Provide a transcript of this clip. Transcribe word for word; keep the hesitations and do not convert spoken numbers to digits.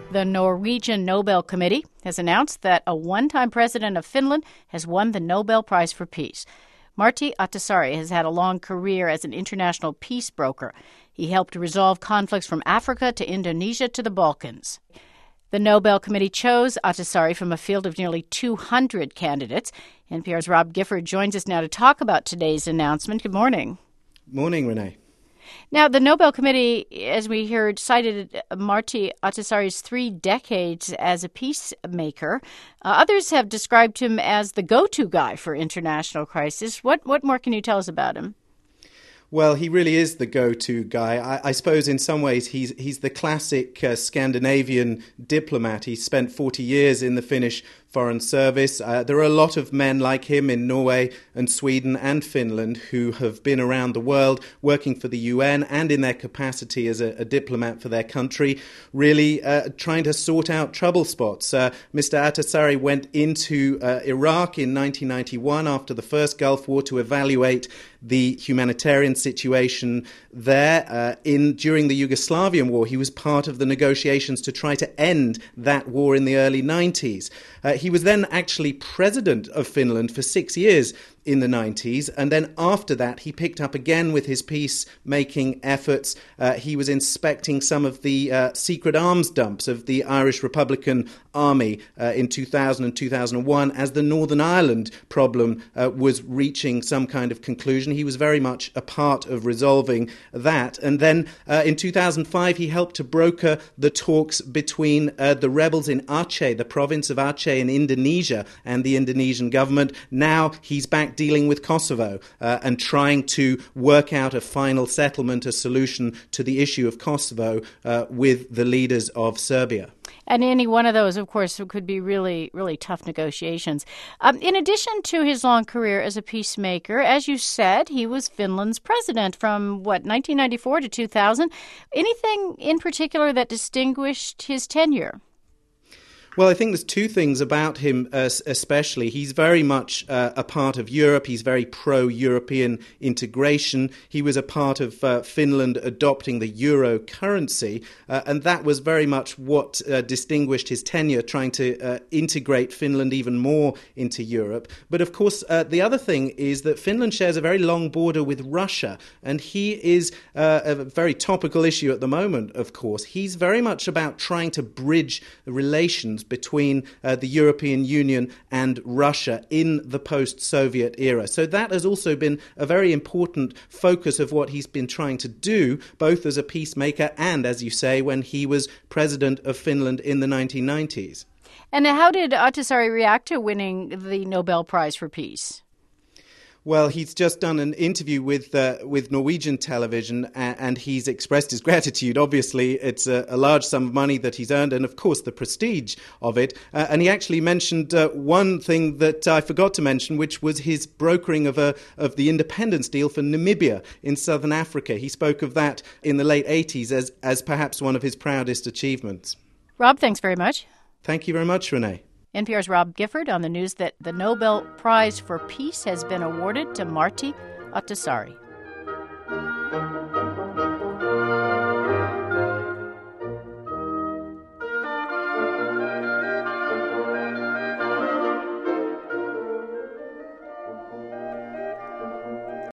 The Norwegian Nobel Committee has announced that a one-time president of Finland has won the Nobel Prize for Peace. Martti Ahtisaari has had a long career as an international peace broker. He helped resolve conflicts from Africa to Indonesia to the Balkans. The Nobel Committee chose Ahtisaari from a field of nearly two hundred candidates. N P R's Rob Gifford joins us now to talk about today's announcement. Good morning. Morning, Renee. Now, the Nobel Committee, as we heard, cited Martti Ahtisaari's three decades as a peacemaker. Uh, others have described him as the go-to guy for international crisis. What what more can you tell us about him? Well, he really is the go-to guy. I, I suppose in some ways he's he's the classic uh, Scandinavian diplomat. He spent forty years in the Finnish Foreign Service. Uh, there are a lot of men like him in Norway and Sweden and Finland who have been around the world working for the U N and in their capacity as a, a diplomat for their country, really uh, trying to sort out trouble spots. Uh, Mister Ahtisaari went into uh, Iraq in nineteen ninety-one after the first Gulf War to evaluate the humanitarian situation there. Uh, in during the Yugoslavian war, he was part of the negotiations to try to end that war in the early nineties. Uh, he was then actually president of Finland for six years in the nineties, and then after that he picked up again with his peace-making efforts. Uh, he was inspecting some of the uh, secret arms dumps of the Irish Republican Army uh, in two thousand and two thousand one as the Northern Ireland problem uh, was reaching some kind of conclusion. He was very much a part of resolving that. And then uh, in two thousand five he helped to broker the talks between uh, the rebels in Aceh, the province of Aceh in Indonesia, and the Indonesian government. Now he's back dealing with Kosovo uh, and trying to work out a final settlement, a solution to the issue of Kosovo uh, with the leaders of Serbia. And any one of those, of course, could be really, really tough negotiations. Um, in addition to his long career as a peacemaker, as you said, he was Finland's president from, what, nineteen ninety-four to two thousand. Anything in particular that distinguished his tenure? Well, I think there's two things about him, uh, especially. He's very much uh, a part of Europe. He's very pro-European integration. He was a part of uh, Finland adopting the euro currency, uh, and that was very much what uh, distinguished his tenure, trying to uh, integrate Finland even more into Europe. But of course, uh, the other thing is that Finland shares a very long border with Russia, and he is uh, a very topical issue at the moment, of course. He's very much about trying to bridge relations between uh, the European Union and Russia in the post-Soviet era. So that has also been a very important focus of what he's been trying to do, both as a peacemaker and, as you say, when he was president of Finland in the nineteen nineties. And how did Ahtisaari react to winning the Nobel Prize for Peace? Well, he's just done an interview with uh, with Norwegian television, and, and he's expressed his gratitude. Obviously, it's a, a large sum of money that he's earned, and of course the prestige of it. Uh, and he actually mentioned uh, one thing that I forgot to mention, which was his brokering of a of the independence deal for Namibia in southern Africa. He spoke of that in the late eighties as as perhaps one of his proudest achievements. Rob, thanks very much. Thank you very much, Renee. N P R's Rob Gifford on the news that the Nobel Prize for Peace has been awarded to Martti Ahtisaari.